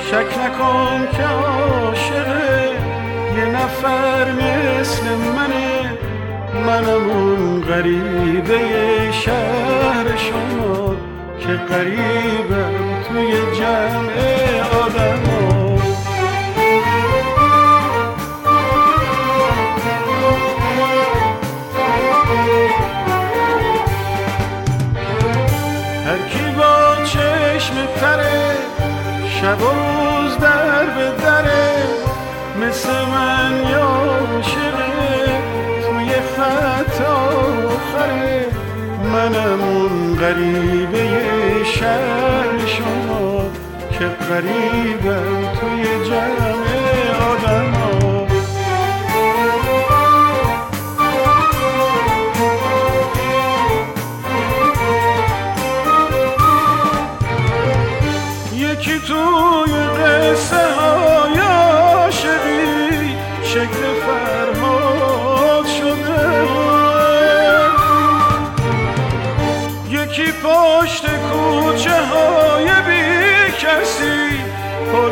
شک نکن که عاشق یه نفر مثل منم اون غریبه شهر شما که غریبم توی جمع آدما. هر کی با چشم تره شب و روز در به دره مثل من یا عاشقه توی خط آخره. منم اون غریبه شهر شما که غریبم توی جمع آدما. یکی توی قصه های عاشقی شکل فرهاد شده، یکی پشت کوچه های بی کسی پر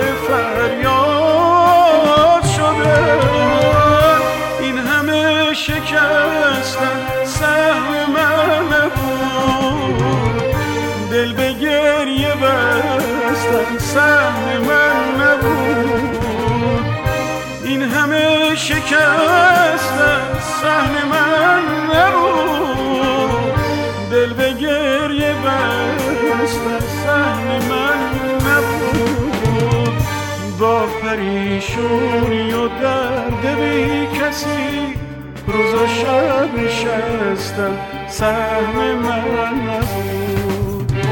فریاد شده. این همه شکستن سهم من نبود، دل به گریه بستن سهم من نبود. این همه شکستن سهم من نبود، دل به گریه بستن سهم من نبود. با پریشونی و درد بی کسی روز و شب نشستم سهم من نبود.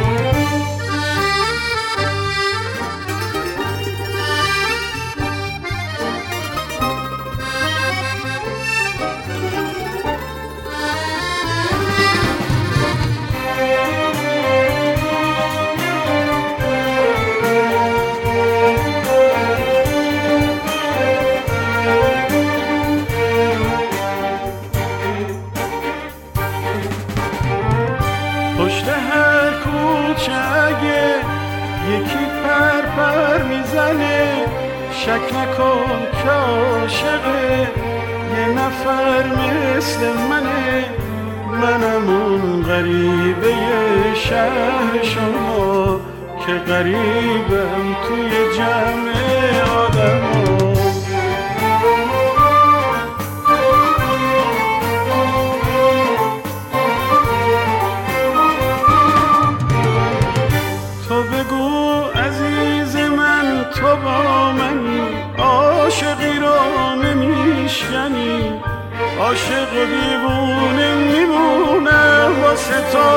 پشت هر کوچه اگه یکی پر میزنه شک نکن که عاشقه یه نفر مثل منم اون غریبه شهر شما که غریبم توی جمع آدما. بگو عزیز من تو با منی، عاشقی رو نمیشکنی، عاشق و دیوونه میمونه واسه تو.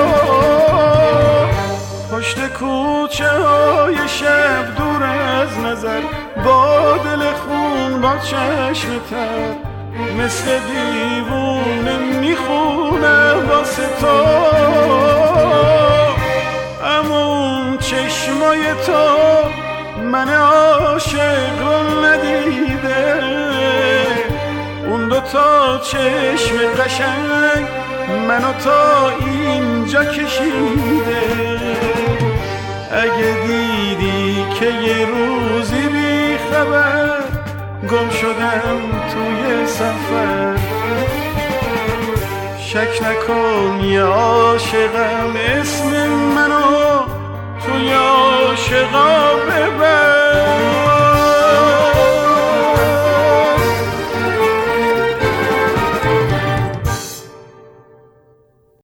پشت کوچه های شب دور از نظر با دل خون با چشم تر مثل دیوونه میخونه واسه تو. اما چشمای تو من عاشق رو ندیده، اون دوتا چشم قشنگ منو تا اینجا کشیده. اگه دیدی که یه روزی بی خبر گم شدم توی سفر، شک نکن یه عاشقم اسم منو توی عاشقا